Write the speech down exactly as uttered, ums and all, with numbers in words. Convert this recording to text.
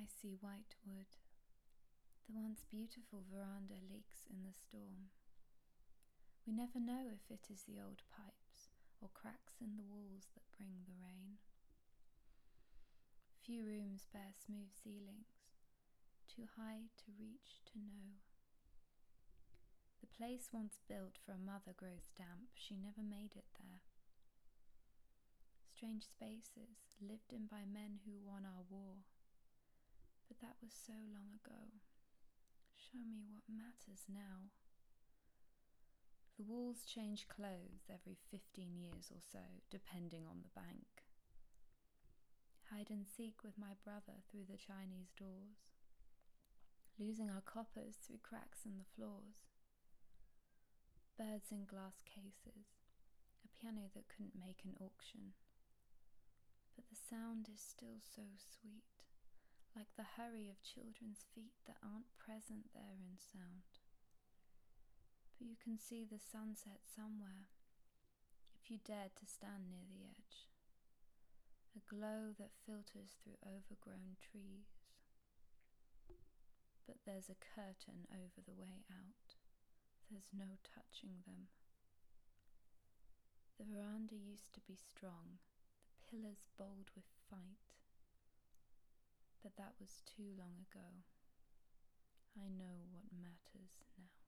I see white wood. The once beautiful veranda leaks in the storm. We never know if it is the old pipes or cracks in the walls that bring the rain. Few rooms bear smooth ceilings, too high to reach to know. The place once built for a mother grows damp, she never made it there. Strange spaces lived in by men who won our war, but that was so long ago. Show me what matters now. The walls change clothes every fifteen years or so, depending on the bank. Hide and seek with my brother through the Chinese doors, losing our coppers through cracks in the floors. Birds in glass cases, a piano that couldn't make an auction. But the sound is still so sweet, like the hurry of children's feet that aren't present there in sound. But you can see the sunset somewhere, if you dared to stand near the edge. A glow that filters through overgrown trees. But there's a curtain over the way out. There's no touching them. The veranda used to be strong, the pillars bold with fight. But that was too long ago. I know what matters now.